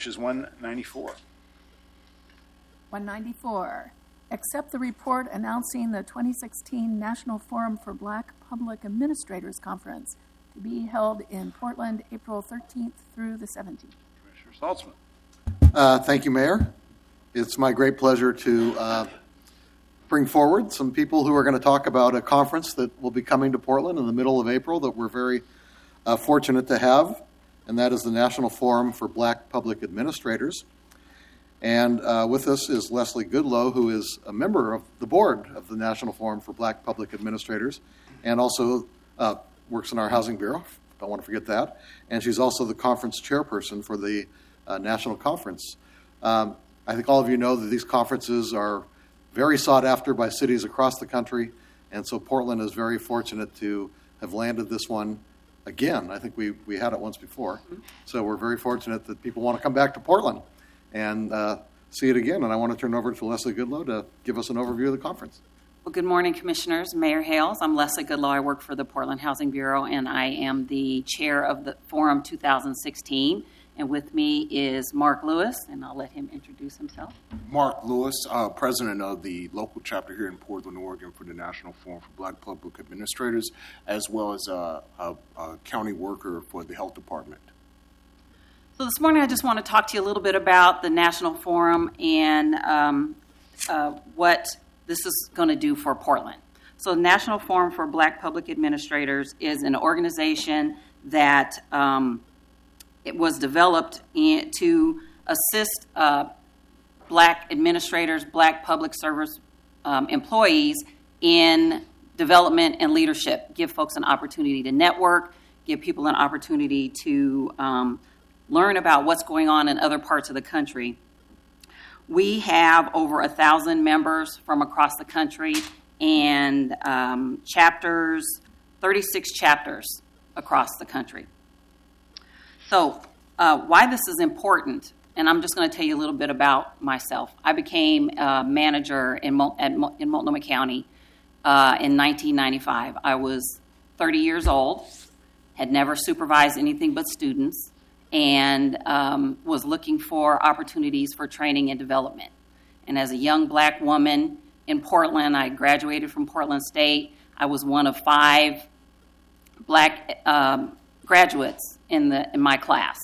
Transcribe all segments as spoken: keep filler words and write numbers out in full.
which is one ninety-four. one ninety-four. Accept the report announcing the twenty sixteen National Forum for Black Public Administrators Conference to be held in Portland, April thirteenth through the seventeenth. Commissioner Saltzman. Uh, thank you, Mayor. It's my great pleasure to uh, bring forward some people who are going to talk about a conference that will be coming to Portland in the middle of April that we're very uh, fortunate to have, and that is the National Forum for Black Public Administrators. And uh, with us is Leslie Goodlow, who is a member of the board of the National Forum for Black Public Administrators and also uh, works in our Housing Bureau. Don't want to forget that. And she's also the conference chairperson for the uh, National Conference. Um, I think all of you know that these conferences are very sought after by cities across the country, and so Portland is very fortunate to have landed this one again. I think we, we had it once before, so we're very fortunate that people want to come back to Portland and uh, see it again. And I want to turn over to Leslie Goodlow to give us an overview of the conference. Well, good morning, Commissioners. Mayor Hales. I'm Leslie Goodlow. I work for the Portland Housing Bureau, and I am the chair of the Forum two thousand sixteen. And with me is Mark Lewis, and I'll let him introduce himself. Mark Lewis, uh, president of the local chapter here in Portland, Oregon for the National Forum for Black Public Administrators, as well as a, a, a county worker for the health department. So this morning I just want to talk to you a little bit about the National Forum and um, uh, what this is going to do for Portland. So the National Forum for Black Public Administrators is an organization that um, it was developed in, to assist uh, black administrators, black public service um, employees in development and leadership, give folks an opportunity to network, give people an opportunity to um, learn about what's going on in other parts of the country. We have over a thousand members from across the country and um, chapters, thirty-six chapters across the country. So uh, why this is important, and I'm just going to tell you a little bit about myself. I became a manager in, Mul- at Mul- in Multnomah County uh, in nineteen ninety-five. I was thirty years old, had never supervised anything but students, and um, was looking for opportunities for training and development. And as a young black woman in Portland, I graduated from Portland State. I was one of five black um, graduates in the in my class.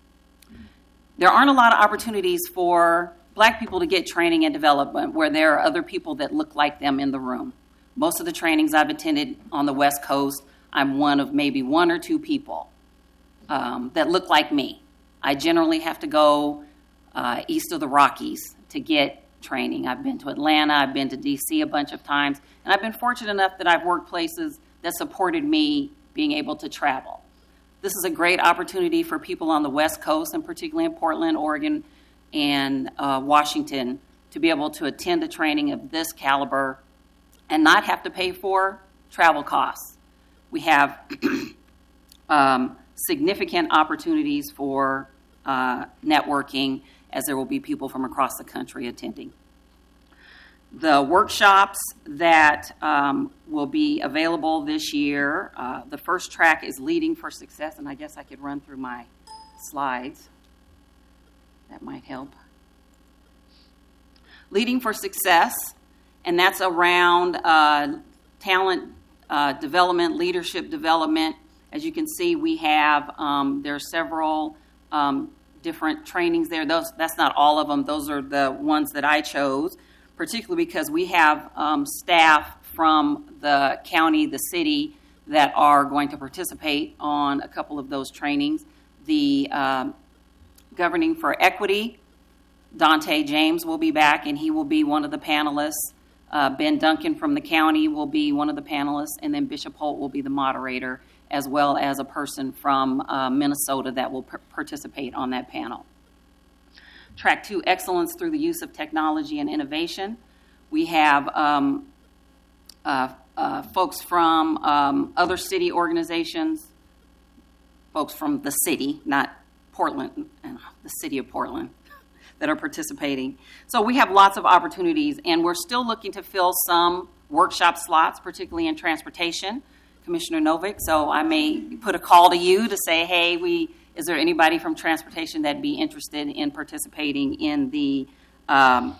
There aren't a lot of opportunities for black people to get training and development where there are other people that look like them in the room. Most of the trainings I've attended on the West Coast, I'm one of maybe one or two people um, that look like me. I generally have to go uh, east of the Rockies to get training. I've been to Atlanta, I've been to D C a bunch of times, and I've been fortunate enough that I've worked places that supported me being able to travel. This is a great opportunity for people on the West Coast, and particularly in Portland, Oregon, and uh, Washington, to be able to attend a training of this caliber and not have to pay for travel costs. We have um, significant opportunities for uh, networking, as there will be people from across the country attending. The workshops that um, will be available this year, uh, the first track is Leading for Success, and I guess I could run through my slides. That might help. Leading for Success, and that's around uh, talent uh, development, leadership development. As you can see, we have, um, there are several um, different trainings there. Those, that's not all of them. Those are the ones that I chose, particularly because we have um, staff from the county, the city, that are going to participate on a couple of those trainings. The um, Governing for Equity, Dante James will be back, and he will be one of the panelists. Uh, Ben Duncan from the county will be one of the panelists, and then Bishop Holt will be the moderator, as well as a person from uh, Minnesota that will per- participate on that panel. Track two, Excellence through the Use of Technology and Innovation. We have um, uh, uh, folks from um, other city organizations, folks from the city, not Portland, uh, the city of Portland, that are participating. So we have lots of opportunities, and we're still looking to fill some workshop slots, particularly in transportation, Commissioner Novick. So I may put a call to you to say, hey, we Is there anybody from transportation that'd be interested in participating in the um,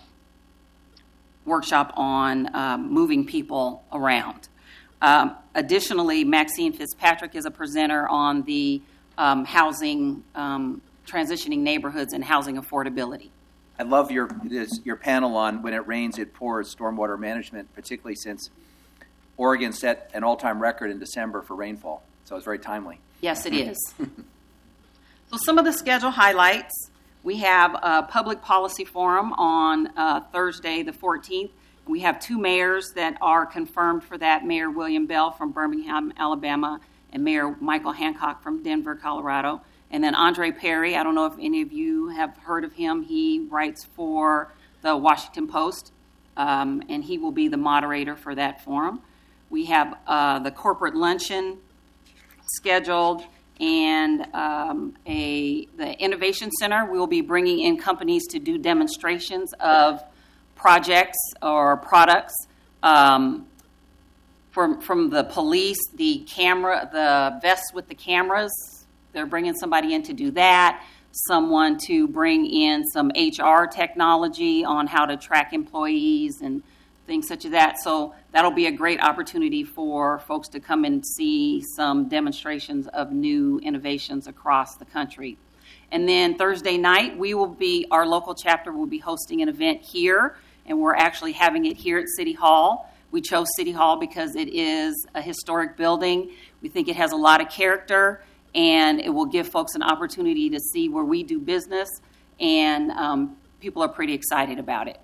workshop on um, moving people around? Um, additionally, Maxine Fitzpatrick is a presenter on the um, housing, um, transitioning neighborhoods and housing affordability. I love your this, your panel on when it rains, it pours, stormwater management, particularly since Oregon set an all-time record in December for rainfall. So it's very timely. Yes, it is. So some of the schedule highlights. We have a public policy forum on uh, Thursday the fourteenth. We have two mayors that are confirmed for that, Mayor William Bell from Birmingham, Alabama, and Mayor Michael Hancock from Denver, Colorado. And then Andre Perry, I don't know if any of you have heard of him. He writes for the Washington Post, um, and he will be the moderator for that forum. We have uh, the corporate luncheon scheduled, and um, a the Innovation Center. We will be bringing in companies to do demonstrations of projects or products um, from from the police, the camera, the vests with the cameras. They're bringing somebody in to do that. Someone to bring in some H R technology on how to track employees and things such as that. So that'll be a great opportunity for folks to come and see some demonstrations of new innovations across the country. And then Thursday night, we will be, our local chapter will be hosting an event here, and we're actually having it here at City Hall. We chose City Hall because it is a historic building. We think it has a lot of character, and it will give folks an opportunity to see where we do business, and um, people are pretty excited about it.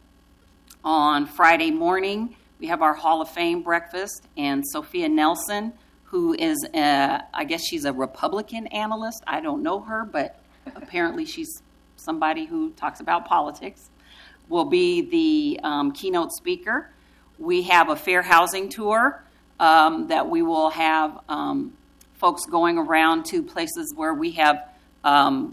On Friday morning, we have our Hall of Fame breakfast, and Sophia Nelson, who is, a, I guess she's a Republican analyst. I don't know her, but apparently she's somebody who talks about politics, will be the um, keynote speaker. We have a fair housing tour um, that we will have um, folks going around to places where we have um,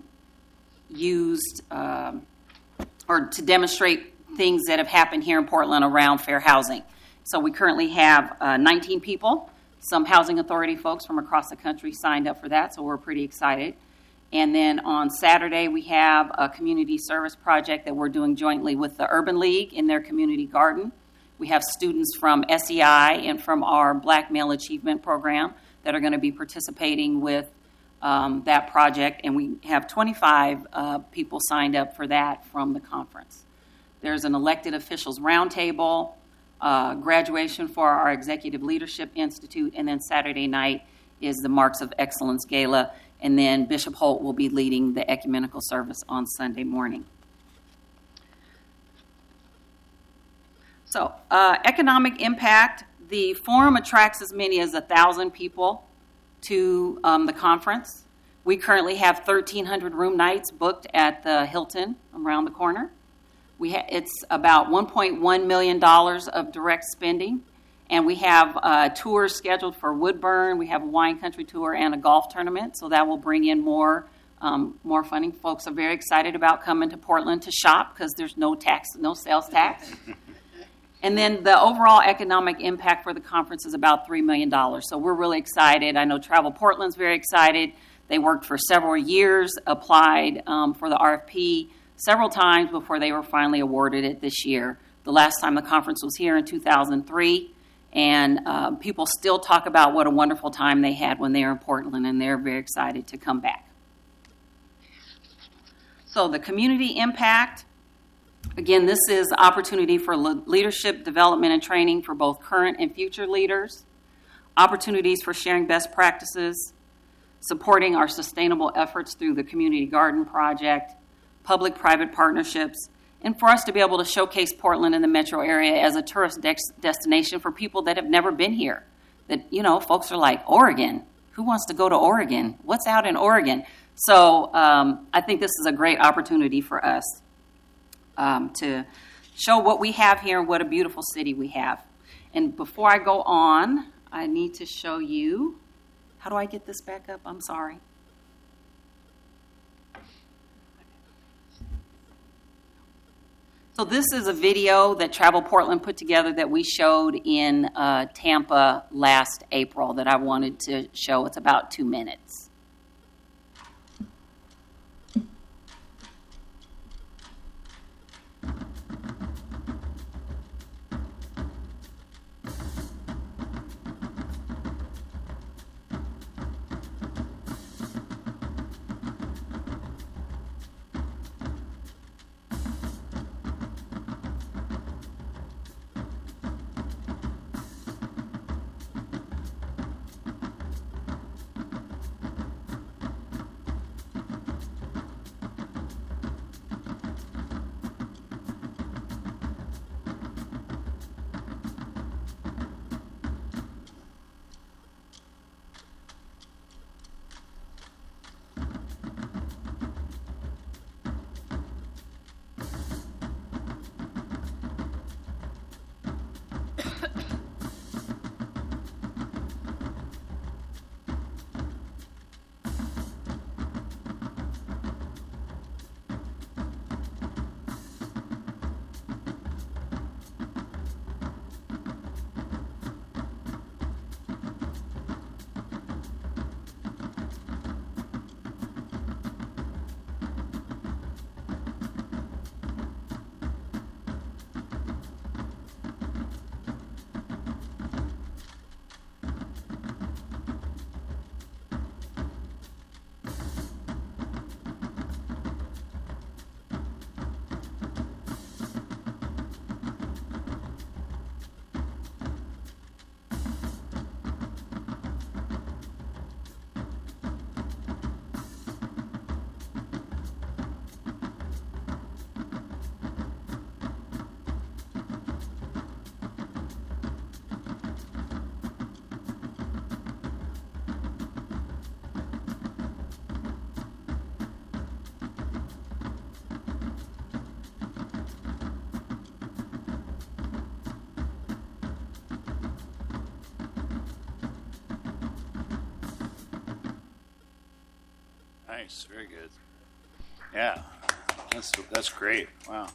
used um, or to demonstrate things that have happened here in Portland around fair housing. So we currently have uh, nineteen people. Some housing authority folks from across the country signed up for that, so we're pretty excited. And then on Saturday, we have a community service project that we're doing jointly with the Urban League in their community garden. We have students from S E I and from our Black Male Achievement Program that are going to be participating with um, that project, and we have twenty-five uh, people signed up for that from the conference. There's an elected officials roundtable, uh, graduation for our Executive Leadership Institute, and then Saturday night is the Marks of Excellence Gala, and then Bishop Holt will be leading the ecumenical service on Sunday morning. So, uh, economic impact. The forum attracts as many as one thousand people to um, the conference. We currently have thirteen hundred room nights booked at the Hilton around the corner. We ha- it's about one point one million dollars of direct spending, and we have uh, tours scheduled for Woodburn. We have a wine country tour and a golf tournament, so that will bring in more um, more funding. Folks are very excited about coming to Portland to shop because there's no tax, no sales tax. And then the overall economic impact for the conference is about three million dollars. So we're really excited. I know Travel Portland's very excited. They worked for several years, applied um, for the R F P several times before they were finally awarded it this year. The last time the conference was here in two thousand three, and uh, people still talk about what a wonderful time they had when they were in Portland, and they're very excited to come back. So the community impact. Again, this is opportunity for le- leadership development and training for both current and future leaders, opportunities for sharing best practices, supporting our sustainable efforts through the Community Garden Project, public-private partnerships, and for us to be able to showcase Portland and the metro area as a tourist de- destination for people that have never been here. That, you know, folks are like, Oregon, who wants to go to Oregon? What's out in Oregon? So um, I think this is a great opportunity for us Um, to show what we have here and what a beautiful city we have. And before I go on, I need to show you, how do I get this back up? I'm sorry. So this is a video that Travel Portland put together that we showed in uh, Tampa last April that I wanted to show. It's about two minutes. Nice, very good. Yeah, that's, that's great. Wow.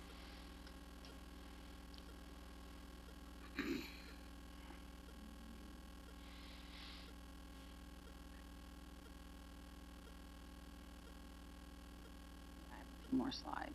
More slides.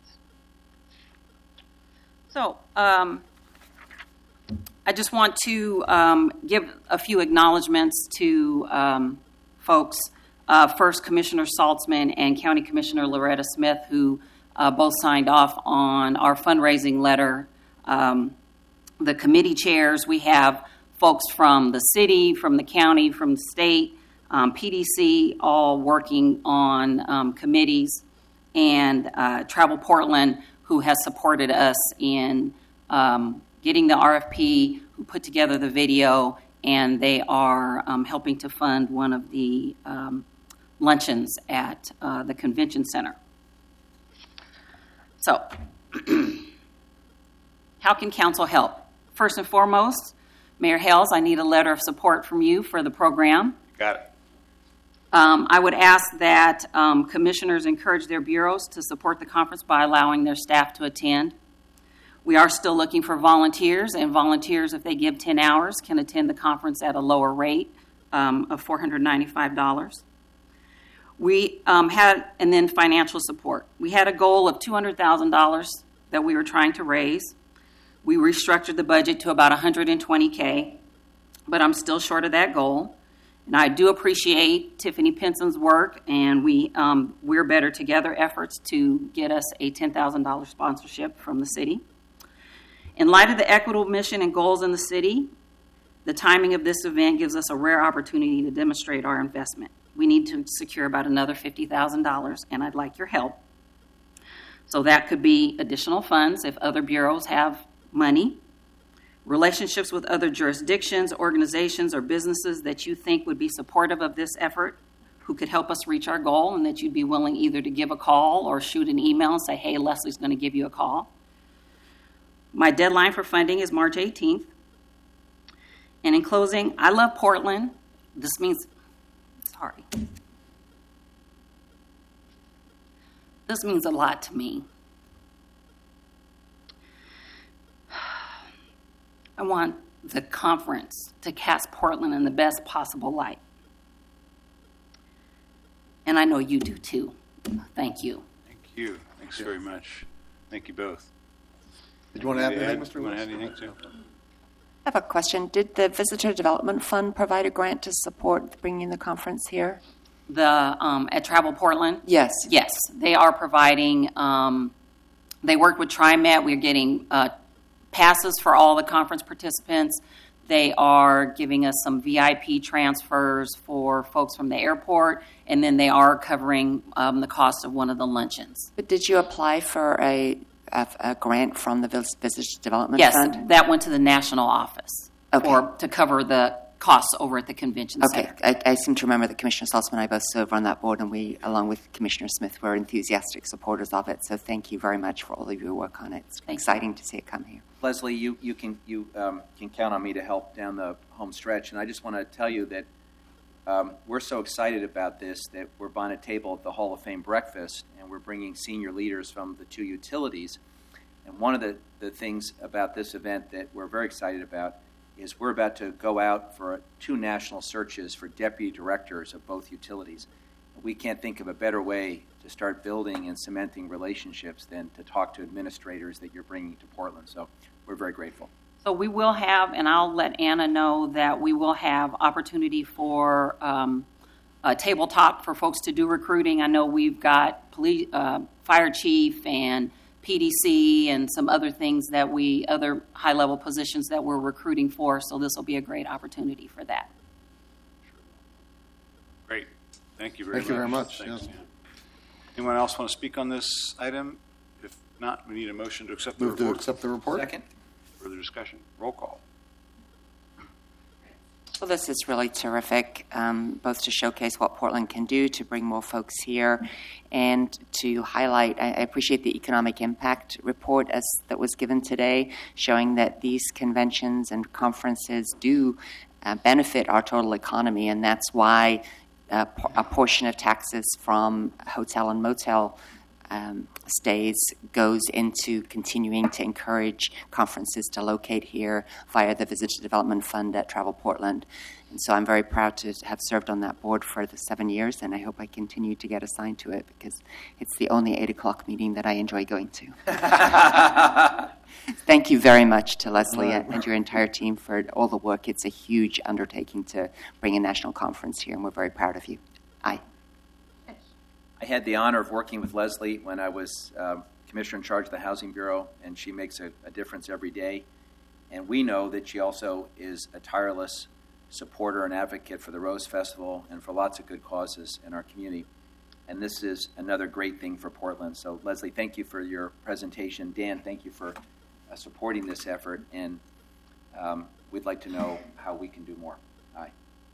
So, um, I just want to um, give a few acknowledgments to um, folks. Uh, first, Commissioner Saltzman and County Commissioner Loretta Smith, who uh, both signed off on our fundraising letter. Um, the committee chairs, we have folks from the city, from the county, from the state, um, P D C, all working on um, committees, and uh, Travel Portland, who has supported us in um, getting the R F P, who put together the video, and they are um, helping to fund one of the um, luncheons at uh, the convention center. So, how can council help? First and foremost, Mayor Hales, I need a letter of support from you for the program. Got it. Um, I would ask that um, commissioners encourage their bureaus to support the conference by allowing their staff to attend. We are still looking for volunteers, and volunteers, if they give ten hours, can attend the conference at a lower rate um, of four hundred ninety-five dollars. We um, had, and then financial support. We had a goal of two hundred thousand dollars that we were trying to raise. We restructured the budget to about one hundred twenty thousand dollars, but I'm still short of that goal. And I do appreciate Tiffany Penson's work, and we, um, We're Better Together efforts to get us a ten thousand dollars sponsorship from the city. In light of the equitable mission and goals in the city, the timing of this event gives us a rare opportunity to demonstrate our investment. We need to secure about another fifty thousand dollars, and I'd like your help. So that could be additional funds if other bureaus have money, relationships with other jurisdictions, organizations, or businesses that you think would be supportive of this effort, who could help us reach our goal, and that you'd be willing either to give a call or shoot an email and say, hey, Leslie's going to give you a call. My deadline for funding is March eighteenth. And in closing, I love Portland. This means, sorry. This means a lot to me. I want the conference to cast Portland in the best possible light. And I know you do too. Thank you. Thank you. Thanks very much. Thank you both. Did you want to add anything, Ed, Mister you want to Lewis? add anything too? I have a question. Did the Visitor Development Fund provide a grant to support bringing the conference here? The um, at Travel Portland? Yes. Yes, they are providing, um, they work with TriMet. We're getting uh, passes for all the conference participants. They are giving us some V I P transfers for folks from the airport, and then they are covering um, the cost of one of the luncheons. But did you apply for a, a, a grant from the Vis- Visitor Development Yes, Fund? that went to the national office Okay. for to cover the costs over at the convention Okay, center. I, I seem to remember that Commissioner Saltzman and I both serve on that board, and we, along with Commissioner Smith, were enthusiastic supporters of it. So thank you very much for all of your work on it. It's Thank you. exciting to see it come here. Leslie, you, you can you um, can count on me to help down the home stretch, and I just want to tell you that um, we're so excited about this that we're buying a table at the Hall of Fame breakfast, and we're bringing senior leaders from the two utilities. And one of the, the things about this event that we're very excited about is we're about to go out for two national searches for deputy directors of both utilities. We can't think of a better way to start building and cementing relationships than to talk to administrators that you're bringing to Portland. So we're very grateful. So we will have, and I'll let Anna know that we will have opportunity for um, a tabletop for folks to do recruiting. I know we've got police, uh, fire chief and P D C and some other things that we, other high-level positions that we're recruiting for, so this will be a great opportunity for that. Great. Thank you very Thank much. you very much, Thanks. yes. Anyone else want to speak on this item? If not, we need a motion to accept the Move to report. accept the report. Second? Further discussion? Roll call. Well, this is really terrific, um, both to showcase what Portland can do to bring more folks here and to highlight. I, I appreciate the economic impact report as that was given today, showing that these conventions and conferences do uh, benefit our total economy, and that's why a, por- a portion of taxes from hotel and motel um, stays goes into continuing to encourage conferences to locate here via the Visitor Development Fund at Travel Portland. And so I'm very proud to have served on that board for the seven years, and I hope I continue to get assigned to it because it's the only eight o'clock meeting that I enjoy going to. Thank you very much to Leslie and your entire team for all the work. It's a huge undertaking to bring a national conference here, and we're very proud of you. Aye. I had the honor of working with Leslie when I was um, commissioner in charge of the Housing Bureau, and she makes a, a difference every day. And we know that she also is a tireless supporter and advocate for the Rose Festival and for lots of good causes in our community. And this is another great thing for Portland. So, Leslie, thank you for your presentation. Dan, thank you for uh, supporting this effort. And um, we'd like to know how we can do more. Aye.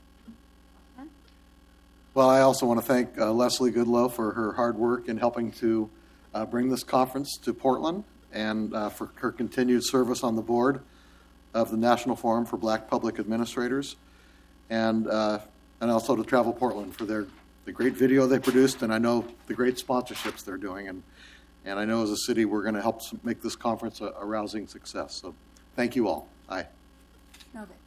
Well, I also want to thank uh, Leslie Goodlow for her hard work in helping to uh, bring this conference to Portland, and uh, for her continued service on the board of the National Forum for Black Public Administrators, and uh, and also to Travel Portland for their the great video they produced, and I know the great sponsorships they're doing, and and I know as a city we're going to help make this conference a, a rousing success. So, thank you all. Aye. No, they-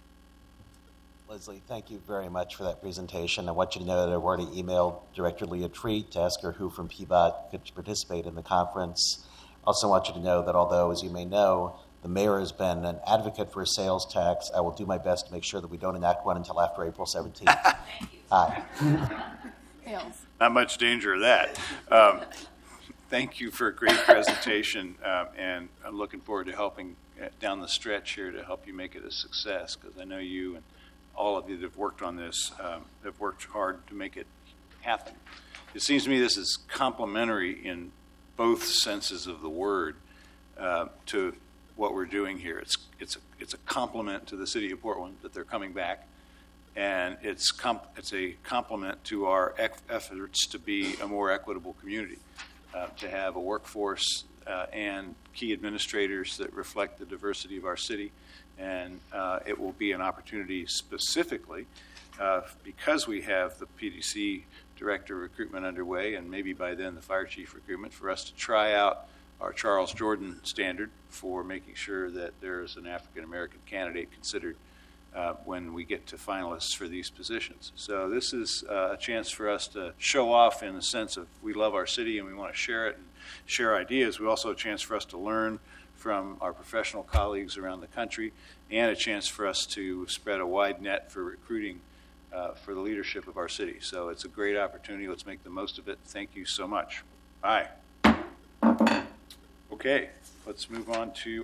Leslie, thank you very much for that presentation. I want you to know that I've already emailed Director Leah Treat to ask her who from P B O T could participate in the conference. I also want you to know that although, as you may know, the mayor has been an advocate for a sales tax, I will do my best to make sure that we don't enact one until after April seventeenth. Aye. Fails. Not much danger of that. Um, thank you for a great presentation, um, and I'm looking forward to helping uh, down the stretch here to help you make it a success, because I know you and all of you that have worked on this um, have worked hard to make it happen. It seems to me this is complementary in both senses of the word uh, to what we're doing here. It's it's a, it's a compliment to the city of Portland that they're coming back, and it's comp- it's a compliment to our ec- efforts to be a more equitable community, uh, to have a workforce uh, and key administrators that reflect the diversity of our city. And uh, it will be an opportunity specifically uh, because we have the P D C director recruitment underway, and maybe by then the fire chief recruitment, for us to try out our Charles Jordan standard for making sure that there is an African-American candidate considered uh, when we get to finalists for these positions. So this is uh, a chance for us to show off in the sense of we love our city and we want to share it and share ideas. We also have a chance for us to learn from our professional colleagues around the country, and a chance for us to spread a wide net for recruiting uh, for the leadership of our city. So it's a great opportunity. Let's make the most of it. Thank you so much. Aye. Okay, let's move on to